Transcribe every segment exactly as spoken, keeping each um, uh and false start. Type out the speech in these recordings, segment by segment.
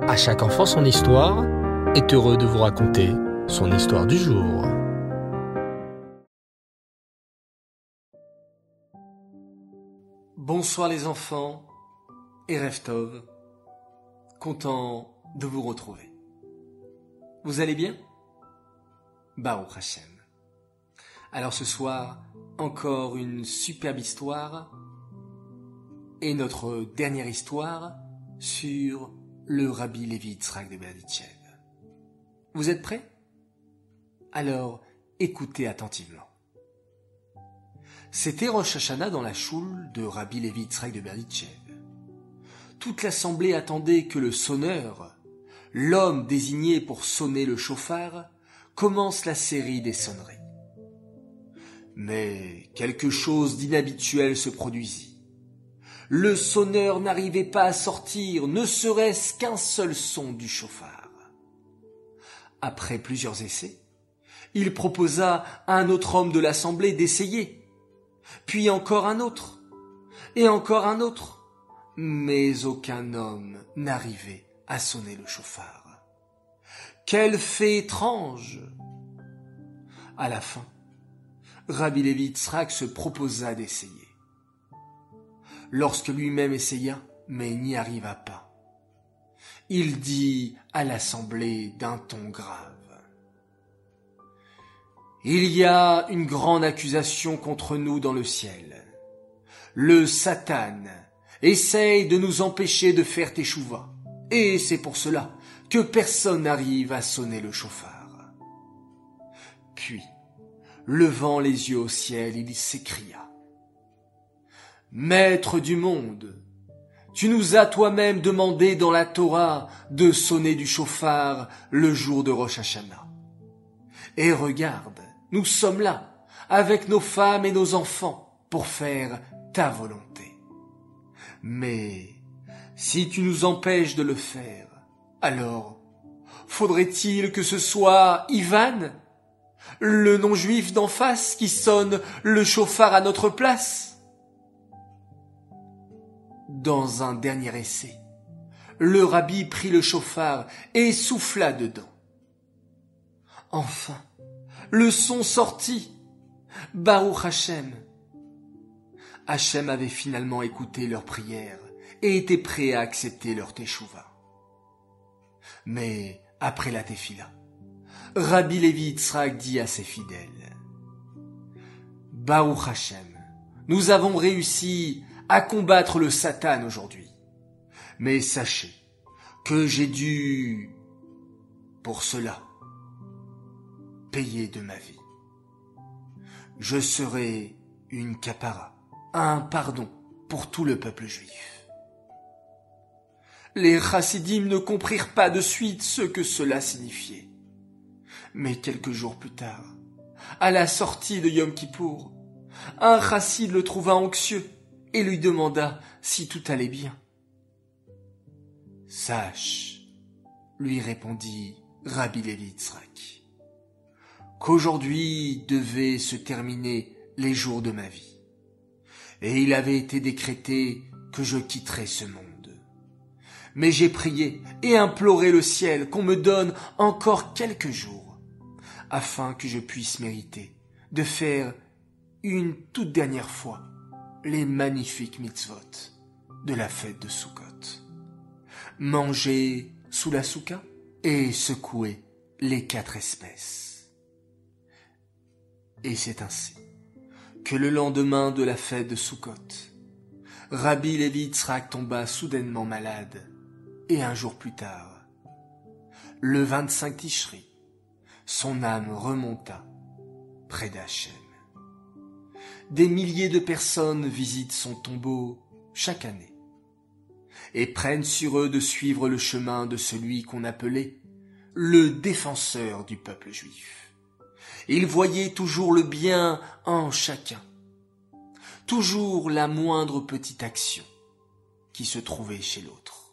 À chaque enfant son histoire est heureux de vous raconter son histoire du jour. Bonsoir les enfants et Rev Tov, content de vous retrouver. Vous allez bien? Baruch Hashem. Alors ce soir, encore une superbe histoire et notre dernière histoire sur le Rabbi Levi Yitzhak de Berditchev. Vous êtes prêts? Alors écoutez attentivement. C'était Rosh Hashanah dans la choule de Rabbi Levi Yitzhak de Berditchev. Toute l'assemblée attendait que le sonneur, l'homme désigné pour sonner le chauffard, commence la série des sonneries. Mais quelque chose d'inhabituel se produisit. Le sonneur n'arrivait pas à sortir, ne serait-ce qu'un seul son du chauffard. Après plusieurs essais, il proposa à un autre homme de l'assemblée d'essayer, puis encore un autre, et encore un autre, mais aucun homme n'arrivait à sonner le chauffard. Quel fait étrange! À la fin, Rabbi Levi Yitzhak se proposa d'essayer. Lorsque lui-même essaya, mais n'y arriva pas, il dit à l'assemblée d'un ton grave: « Il y a une grande accusation contre nous dans le ciel. Le Satan essaye de nous empêcher de faire teshuva, et c'est pour cela que personne n'arrive à sonner le chauffard. » Puis, levant les yeux au ciel, il s'écria: « Maître du monde, tu nous as toi-même demandé dans la Torah de sonner du chauffard le jour de Rosh Hashanah. Et regarde, nous sommes là, avec nos femmes et nos enfants, pour faire ta volonté. Mais si tu nous empêches de le faire, alors faudrait-il que ce soit Ivan, le non-juif d'en face, qui sonne le chauffard à notre place? » Dans un dernier essai, le rabbi prit le chauffard et souffla dedans. Enfin, le son sortit. Baruch Hashem. Hashem avait finalement écouté leurs prières et était prêt à accepter leur teshuva. Mais après la tefila, Rabbi Levi Yitzhak dit à ses fidèles: « Baruch Hashem, nous avons réussi à combattre le Satan aujourd'hui. Mais sachez que j'ai dû, pour cela, payer de ma vie. Je serai une kapara, un pardon pour tout le peuple juif. » Les chassidim ne comprirent pas de suite ce que cela signifiait. Mais quelques jours plus tard, à la sortie de Yom Kippour, un chassid le trouva anxieux et lui demanda si tout allait bien. « Sache, lui répondit Rabbi Levi Yitzhak, qu'aujourd'hui devaient se terminer les jours de ma vie, et il avait été décrété que je quitterais ce monde. Mais j'ai prié et imploré le ciel qu'on me donne encore quelques jours, afin que je puisse mériter de faire une toute dernière fois les magnifiques mitzvot de la fête de Sukkot. Manger sous la souka et secouer les quatre espèces. » Et c'est ainsi que le lendemain de la fête de Sukkot, Rabbi Levi Yitzhak tomba soudainement malade, et un jour plus tard, le vingt-cinq Tishri, son âme remonta près d'Hachem. Des milliers de personnes visitent son tombeau chaque année et prennent sur eux de suivre le chemin de celui qu'on appelait le défenseur du peuple juif. Il voyait toujours le bien en chacun, toujours la moindre petite action qui se trouvait chez l'autre.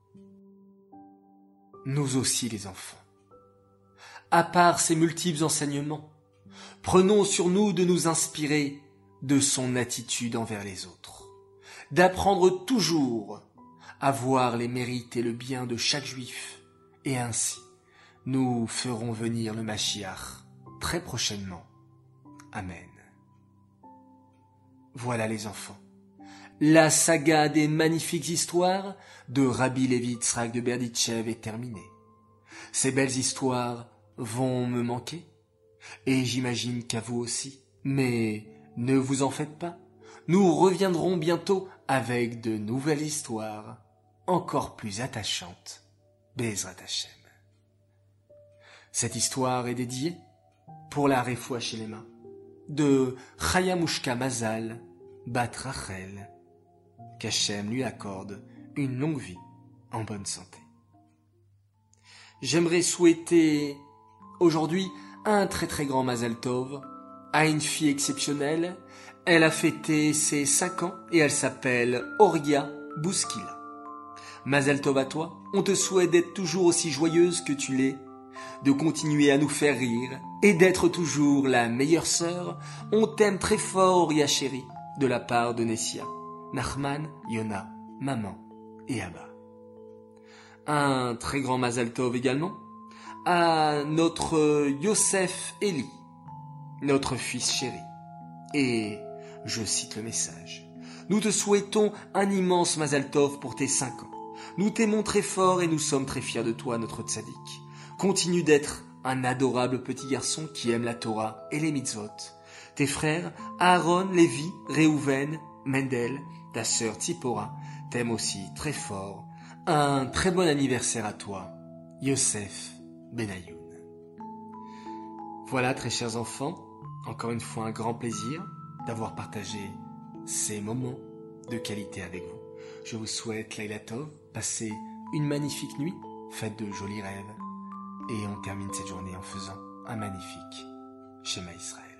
Nous aussi les enfants, à part ces multiples enseignements, prenons sur nous de nous inspirer de son attitude envers les autres, d'apprendre toujours à voir les mérites et le bien de chaque juif, et ainsi, nous ferons venir le Mashiach très prochainement. Amen. Voilà les enfants. La saga des magnifiques histoires de Rabbi Levi Yitzhak de Berditchev est terminée. Ces belles histoires vont me manquer, et j'imagine qu'à vous aussi. Mais ne vous en faites pas, nous reviendrons bientôt avec de nouvelles histoires, encore plus attachantes. Bezrat Hashem. Cette histoire est dédiée pour la Refoua Shelema de Chaya Mushka Mazal Bat Rachel, qu'Hachem lui accorde une longue vie en bonne santé. J'aimerais souhaiter aujourd'hui un très très grand Mazal Tov à une fille exceptionnelle. Elle a fêté ses cinq ans et elle s'appelle Oria Bouskila. Mazal Tov à toi, on te souhaite d'être toujours aussi joyeuse que tu l'es, de continuer à nous faire rire et d'être toujours la meilleure sœur. On t'aime très fort, Oria chérie, de la part de Nessia, Nachman, Yona, maman et Abba. Un très grand Mazal Tov également à notre Yosef Eli, notre fils chéri. Et je cite le message. Nous te souhaitons un immense Mazal Tov pour tes cinq ans. Nous t'aimons très fort et nous sommes très fiers de toi, notre tzaddik. Continue d'être un adorable petit garçon qui aime la Torah et les mitzvot. Tes frères, Aaron, Lévi, Réhouven, Mendel, ta sœur Tzipora, t'aiment aussi très fort. Un très bon anniversaire à toi, Yosef Benayoun. Voilà, très chers enfants, encore une fois un grand plaisir d'avoir partagé ces moments de qualité avec vous. Je vous souhaite Laila Tov, passez une magnifique nuit, faites de jolis rêves, et on termine cette journée en faisant un magnifique Shema Israël.